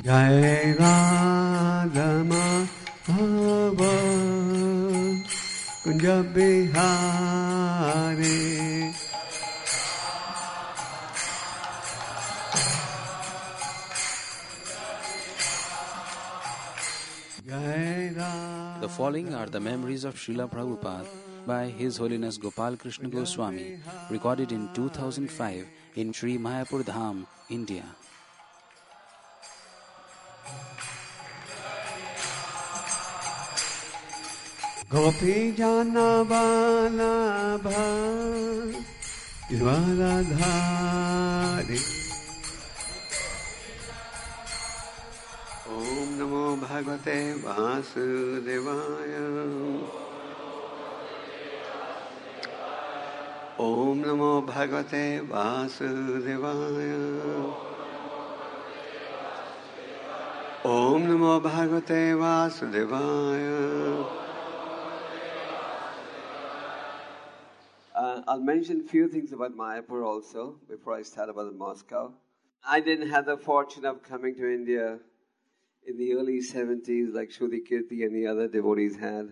Jai Radha Madhava Kunja Bihari. The following are the memories of Srila Prabhupada by His Holiness Gopal Krishna Goswami, recorded in 2005 in Sri Mayapur Dham, India. Gopi Jana Vallabha Radhari. Om Namo Bhagavate Vasudevaya. Om Namo Bhagavate Vasudevaya. Om Namo Bhagavate Vasudevaya. I'll mention a few things about Mayapur also before I start about Moscow. I didn't have the fortune of coming to India in the early 70s like Shruti Kirti and the other devotees had.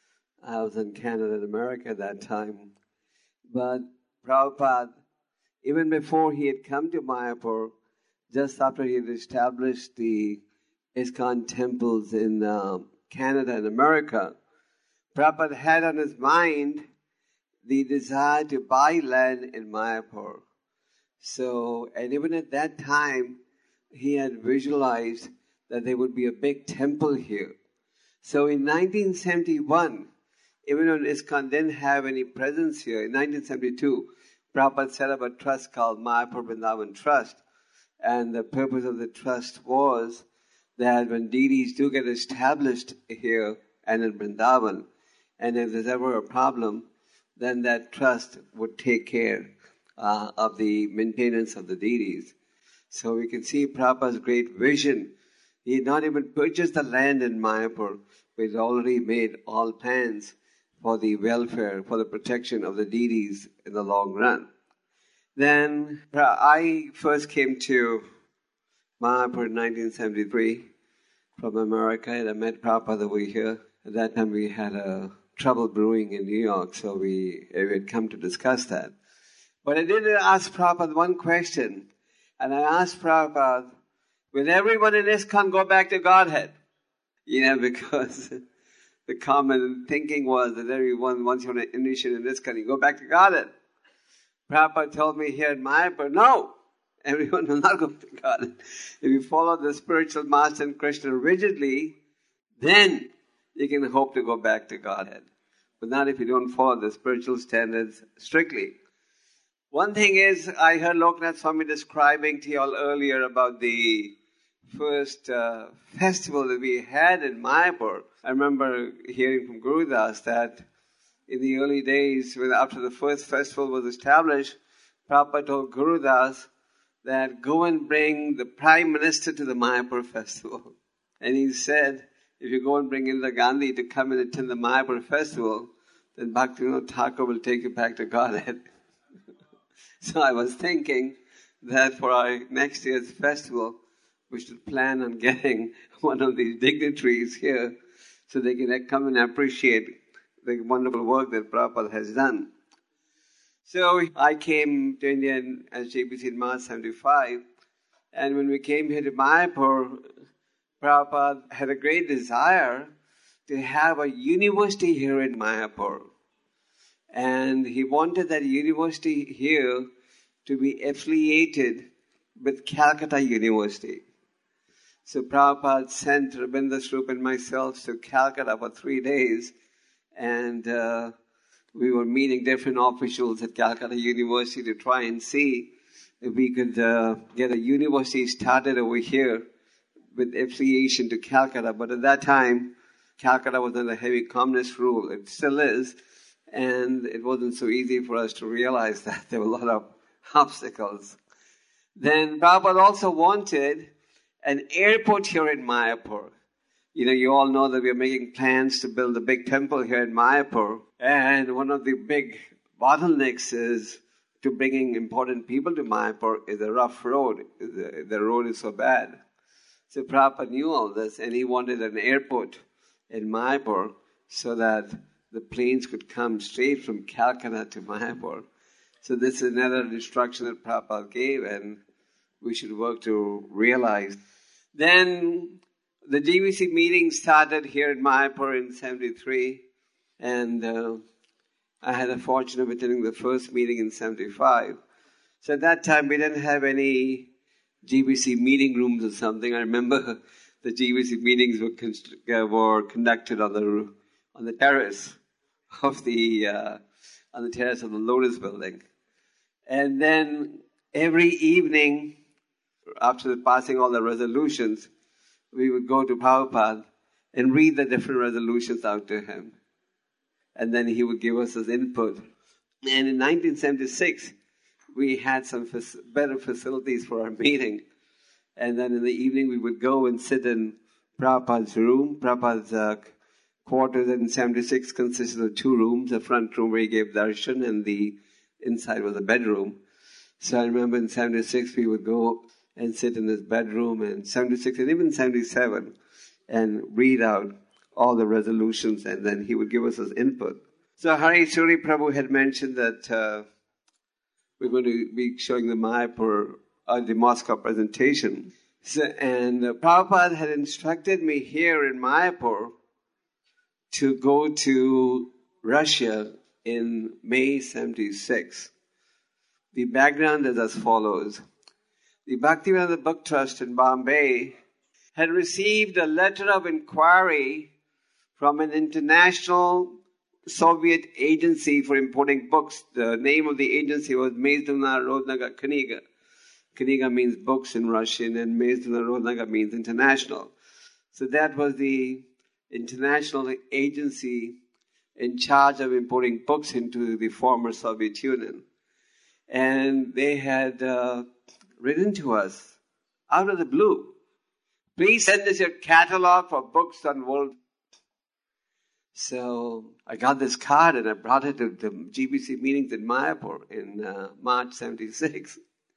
I was in Canada and America at that time. But Prabhupada, even before he had come to Mayapur, just after he had established the ISKCON temples in Canada and America, Prabhupada had on his mind the desire to buy land in Mayapur. So, and even at that time, he had visualized that there would be a big temple here. So in 1971, even when ISKCON didn't have any presence here, in 1972, Prabhupada set up a trust called Mayapur Vrindavan Trust. And the purpose of the trust was that when deities do get established here and in Vrindavan, and if there's ever a problem, then that trust would take care of the maintenance of the deities. So we can see Prabhupada's great vision. He had not even purchased the land in Mayapur, but he'd already made all plans for the welfare, for the protection of the deities in the long run. Then I first came to Mayapur in 1973 from America, and I met Prabhupada over here. At that time we had a trouble brewing in New York, so we had come to discuss that. But I did ask Prabhupada one question, and I asked Prabhupada, will everyone in ISKCON go back to Godhead? Because the common thinking was that everyone, once you're an initiate in ISKCON, you go back to Godhead. Prabhupada told me here in Mayapur, no, everyone will not go to Godhead. If you follow the spiritual master and Krishna rigidly, then you can hope to go back to Godhead. But not if you don't follow the spiritual standards strictly. One thing is, I heard Loknath Swami describing to you all earlier about the first festival that we had in Mayapur. I remember hearing from Guru Das that in the early days, after the first festival was established, Prabhupada told Guru Das that go and bring the Prime Minister to the Mayapur festival. And he said, if you go and bring Indira Gandhi to come and attend the Mayapur festival, then Bhaktivinoda Thakur will take you back to Godhead. So I was thinking that for our next year's festival, we should plan on getting one of these dignitaries here so they can come and appreciate the wonderful work that Prabhupada has done. So I came to India as JPC in March 75, and when we came here to Mayapur, Prabhupada had a great desire to have a university here in Mayapur. And he wanted that university here to be affiliated with Calcutta University. So Prabhupada sent Rabindra Swarup and myself to Calcutta for 3 days, and we were meeting different officials at Calcutta University to try and see if we could get a university started over here with affiliation to Calcutta. But at that time, Calcutta was under heavy communist rule. It still is. And it wasn't so easy for us to realize that. There were a lot of obstacles. Then Prabhupada also wanted an airport here in Mayapur. You all know that we are making plans to build a big temple here in Mayapur. And one of the big bottlenecks is to bringing important people to Mayapur is a rough road. The road is so bad. So Prabhupada knew all this, and he wanted an airport in Mayapur so that the planes could come straight from Calcutta to Mayapur. So this is another instruction that Prabhupada gave, and we should work to realize. Then the GBC meeting started here in Mayapur in 73, and I had the fortune of attending the first meeting in 75. So at that time we didn't have any GBC meeting rooms or something. I remember the GBC meetings were conducted on the terrace of the Lotus Building, and then every evening after passing all the resolutions, we would go to Prabhupada and read the different resolutions out to him, and then he would give us his input. And in 1976, we had some better facilities for our meeting. And then in the evening, we would go and sit in Prabhupada's room. Prabhupada's quarters in 76 consisted of 2 rooms, a front room where he gave darshan, and the inside was a bedroom. So I remember in 76, we would go and sit in his bedroom, and 76 and even 77, and read out all the resolutions, and then he would give us his input. So Hari Suri Prabhu had mentioned that we're going to be showing the Mayapur, the Moscow presentation. So, and Prabhupada had instructed me here in Mayapur to go to Russia in May 76. The background is as follows. The Bhaktivedanta Book Trust in Bombay had received a letter of inquiry from an international Soviet agency for importing books. The name of the agency was Mezduna Rodnaga Kniga. Kniga means books in Russian, and Mezduna Rodnaga means international. So that was the international agency in charge of importing books into the former Soviet Union. And they had written to us out of the blue, please send us your catalog for books on world. So I got this card and I brought it to the GBC meetings in Mayapur in March 76.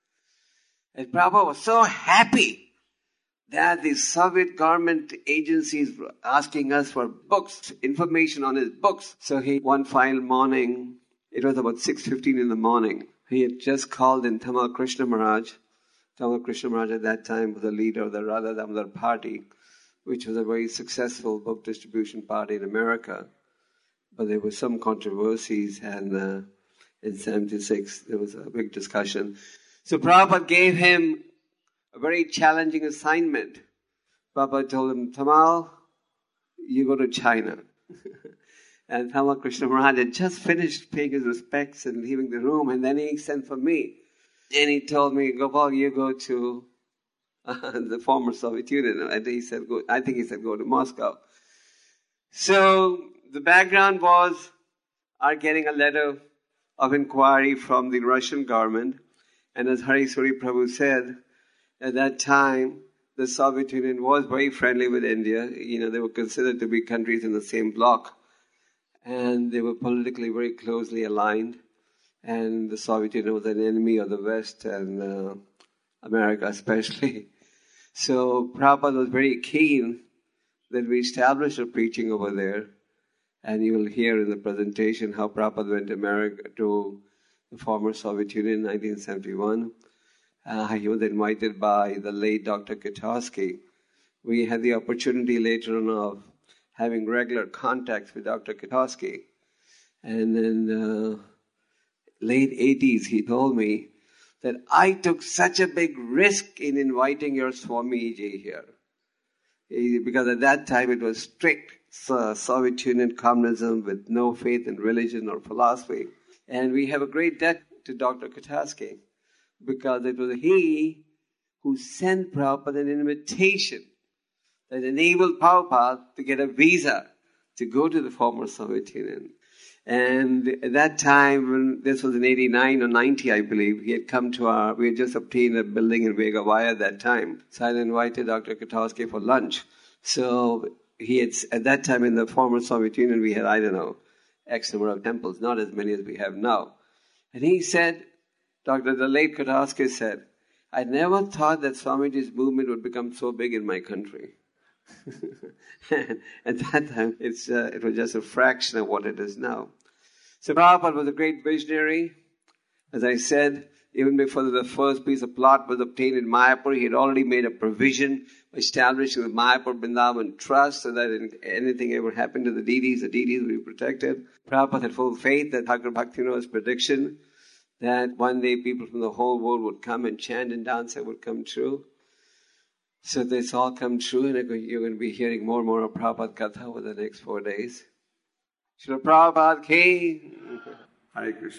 And Prabhupada was so happy that the Soviet government agencies were asking us for books, information on his books. So one fine morning, it was about 6:15 in the morning, he had just called in Tamal Krishna Maharaj. Tamal Krishna Maharaj at that time was the leader of the Radha Damodar party, which was a very successful book distribution party in America. But there were some controversies, and in 76 there was a big discussion. So Prabhupada gave him a very challenging assignment. Prabhupada told him, Tamal, you go to China. And Tamal Krishna Maharaj had just finished paying his respects and leaving the room, and then he sent for me. And he told me, Gopal, you go to the former Soviet Union. I think he said go to Moscow. So the background was our getting a letter of inquiry from the Russian government. And as Hari Suri Prabhu said, at that time, the Soviet Union was very friendly with India. They were considered to be countries in the same bloc. And they were politically very closely aligned. And the Soviet Union was an enemy of the West and America especially. So Prabhupada was very keen that we establish a preaching over there. And you will hear in the presentation how Prabhupada went to America, to the former Soviet Union in 1971. He was invited by the late Dr. Kitowski. We had the opportunity later on of having regular contacts with Dr. Kitowski. And in late 80s, he told me that I took such a big risk in inviting your Swamiji here. Because at that time it was strict Soviet Union communism with no faith in religion or philosophy. And we have a great debt to Dr. Kitowski because it was he who sent Prabhupada an invitation that enabled Prabhupada to get a visa to go to the former Soviet Union. And at that time, when this was in 89 or 90, I believe, we had just obtained a building in Vegavaya at that time. So I invited Dr. Kitowski for lunch. So at that time in the former Soviet Union, we had, X number of temples, not as many as we have now. And he said, the late Kitowski said, I never thought that Swamiji's movement would become so big in my country. And at that time, it was just a fraction of what it is now. So Prabhupada was a great visionary. As I said, even before the first piece of plot was obtained in Mayapur, he had already made a provision establishing the Mayapur Vrindavan Trust so that if anything ever happened to the deities would be protected. Prabhupada had full faith that Thakur Bhaktivinoda's prediction that one day people from the whole world would come and chant and dance, that would come true. So this all come true, and you're going to be hearing more and more of Prabhupada Katha over the next 4 days. Srila Prabhupada ki. Hare Krishna.